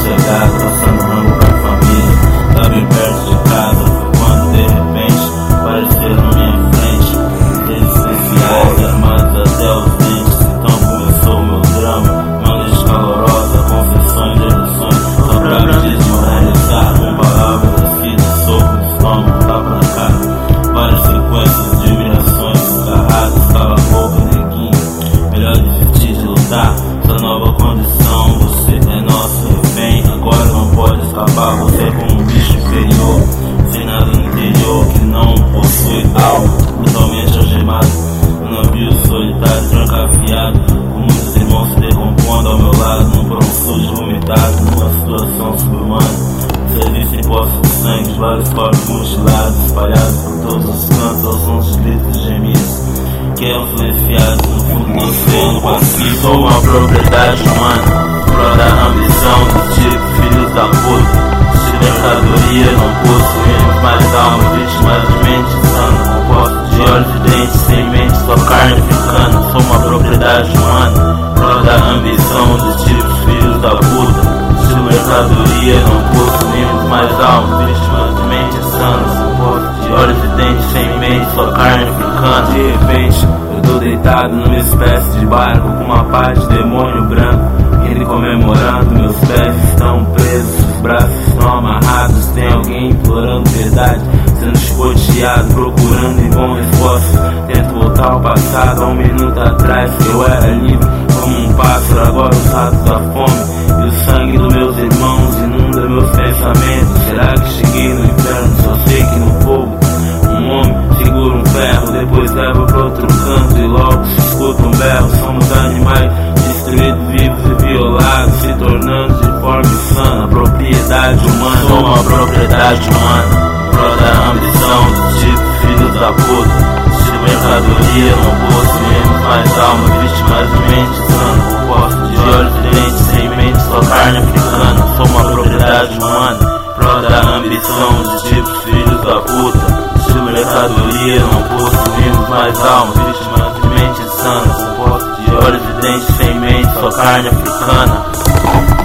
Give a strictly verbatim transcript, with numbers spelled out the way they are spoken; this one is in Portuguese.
sossegado, passando rango pra família. Tá bem perto de casa, foi quando de repente apareceram na minha frente seres especiais, armados até os dentes. Então começou o meu drama, mangas calorosa, confessões, deduções, só pra me desmoralizar. Com palavras assim de soco no estômago, tapa na cara. Várias sequências de humilhações, agarrados, cala a boca, neguinho. Melhor desistir de lutar, essa nova condição. Você é nosso refém, agora não pode escapar. Você é como um bicho inferior, sem nada no interior, que não possui alma, totalmente algemado. Um navio solitário, trancafiado, com muitos irmãos se decompondo ao meu lado, num pronto sujo vomitado, numa situação subhumana. Serviço em poços de sangue, vários corpos mutilados, espalhados por todos os cantos, aos sons de gritos e gemidos, que é influenciado no fundo do oceano Pacífico. Sou uma propriedade humana, pró da ambição do tipo filhos da puta. De mercadoria não possuímos mais alma, vítimas de mente sana, composto de olhos e dentes, sem mente, só carne africana. Sou uma propriedade humana, pró da ambição do tipo filhos da puta. De mercadoria não possuímos mais alma, vítimas de mente sana, composto de olhos e dentes, sem mente, só carne africana. De repente eu tô deitado numa espécie de barco, com uma pá de demônio branco, ele comemorando. Meus pés estão presos, os braços estão amarrados. Tem alguém implorando piedade, sendo chicoteado, procurando em bom esforço. Tento voltar ao passado, há um minuto atrás eu era livre como um pássaro. Agora os ratos da fome e o sangue dos meus irmãos inunda meus pensamentos. Será que cheguei no inferno? Só sei que no fogo um homem segura um ferro, depois leva pra outro canto e logo se escuta um berro. Somos animais destruídos, vivos e violados, se tornando de forma insana propriedade humana. Sou uma propriedade humana, pró da ambição do tipo filhos da puta. De mercadoria não possuímos mais alma, vítimas de mente sana, composto de olhos e dentes, sem mente, só carne africana. Sou uma propriedade humana, pró da ambição do tipo filhos da puta. De mercadoria não possuímos mais alma, vítimas de mente sana, composto de olhos e dentes, sem mente, só carne africana.